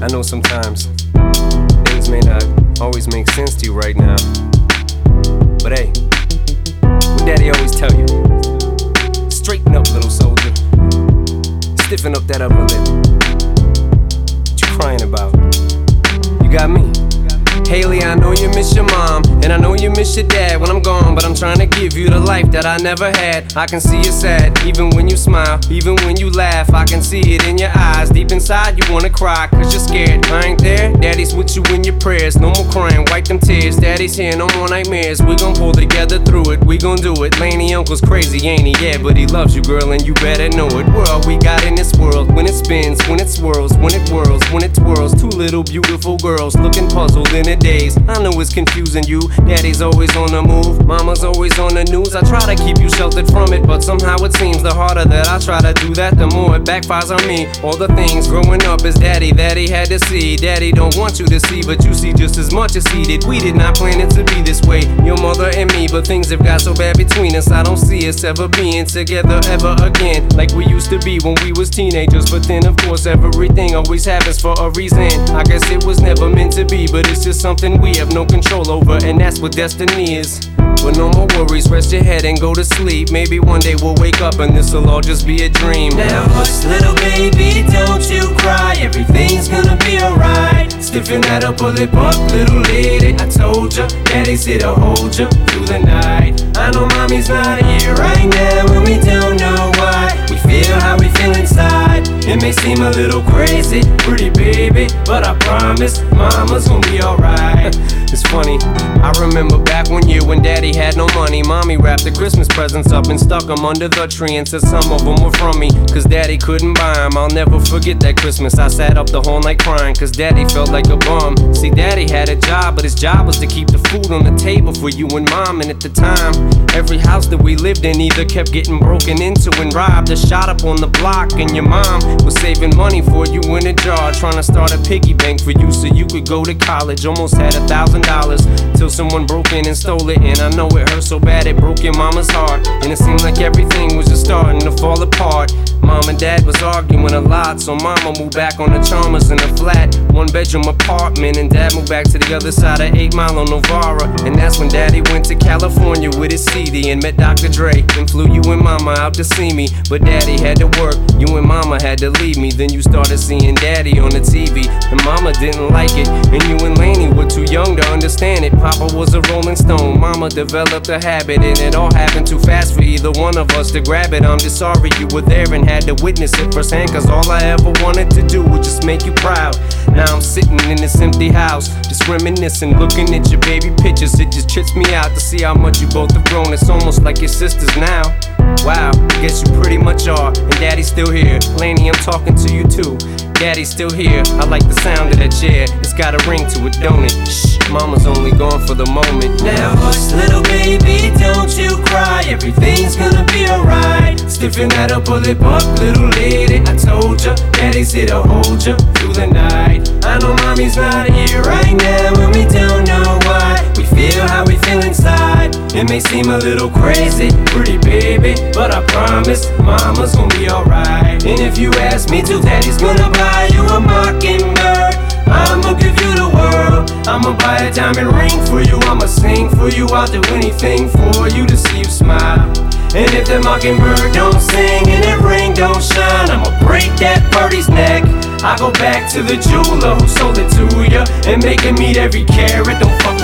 know sometimes things may not always make sense to you right now, but hey, what Daddy always tell you: straighten up, little soldier. Stiffen up that upper lip. What you crying about? You got me. Haley, I know you miss your mom, and I know you miss your dad when I'm gone, but I'm trying to give you the life that I never had. I can see you sad, even when you smile, even when you laugh. I can see it in your eyes, deep inside you wanna cry, cause you're scared. I ain't there, Daddy's with you in your prayers. No more crying, wipe them tears. Daddy's here, no more nightmares. We gon' pull together through it, we gon' do it. Laney uncle's crazy, ain't he? Yeah, but he loves you, girl, and you better know it. We're all we got in this world. When it spins, when it swirls, when it whirls, when it twirls. Two little beautiful girls looking puzzled in a daze. I know it's confusing you. Daddy's always on the move, mama's always on the news. I try to keep you sheltered from it, but somehow it seems the harder that I try to do that, the more it backfires on me. All the things growing up as daddy that he had to see, Daddy don't want you to see, but you see just as much as he did. We did not plan it to be this way, your mother and me, but things have got so bad between us. I don't see us ever being together ever again, like we used to be when we was teenagers. But then of course everything always happens for a reason. I guess it was never meant to be, but it's just something we have no control over, and that's what destiny is. But no more worries, rest your head and go to sleep. Maybe one day we'll wake up and this'll all just be a dream. Now hush, little baby, don't you cry. Everything's gonna be alright. Stiffen that upper lip up, little lady. I told ya, Daddy's here to hold ya through the night. I know mommy's not here right now, and we don't know why. We feel how we feel inside. It may seem a little crazy, pretty baby, but I promise mama's gonna be alright. It's funny, I remember back one year when Daddy had no money. Mommy wrapped the Christmas presents up and stuck them under the tree and said some of them were from me, cause Daddy couldn't buy them. I'll never forget that Christmas. I sat up the whole night crying, cause Daddy felt like a bum. See, Daddy had a job, but his job was to keep the food on the table for you and Mom. And at the time, every house that we lived in either kept getting broken into and robbed or shot up on the block. And your mom was saving money for you in a jar, trying to start a piggy bank for you so you could go to college. Almost had $1,000 till someone broke in and stole it. And I know it hurt so bad it broke your mama's heart, and it seemed like everything was just starting to fall apart. Mom and Dad was arguing a lot, so Mama moved back on the Chalmers in a flat 1-bedroom apartment, and Dad moved back to the other side of 8 Mile on Novara. And that's when Daddy went to California with his CD and met Dr. Dre and flew you and Mama out to see me. But Daddy had to work, you and Mama had to leave me. Then you started seeing Daddy on the TV, and Mama didn't like it, and you and Laney were too young to understand it. Papa was a Rolling Stone, Mama developed a habit, and it all happened too fast for either one of us to grab it. I'm just sorry you were there and had to witness it firsthand, cause all I ever wanted to do was just make you proud. Now I'm sitting in this empty house, just reminiscing, looking at your baby pictures. It just trips me out to see how much you both have grown. It's almost like your sisters now. Wow, guess you pretty much are, and Daddy's still here. Laney, I'm talking to you too. Daddy's still here, I like the sound of that chair. It's got a ring to it, don't it? Shh, Mama's only gone for the moment. Now hush, little baby, don't you cry. Everything's gonna be alright. Stiffen that upper lip up, little lady. I told ya, Daddy's here to hold ya through the night. I know mommy's not here right now, and we don't know why. We feel how we feel inside. It may seem a little crazy, pretty baby, but I promise mama's gonna be alright. And if you ask me to, Daddy's gonna buy you a mockingbird. I'ma give you the world. I'ma buy a diamond ring for you. I'ma sing for you. I'll do anything for you to see you smile. And if that mockingbird don't sing and that ring don't shine, I'ma break that birdie's neck. I go back to the jeweler who sold it to ya and make him eat every carat. Don't fuck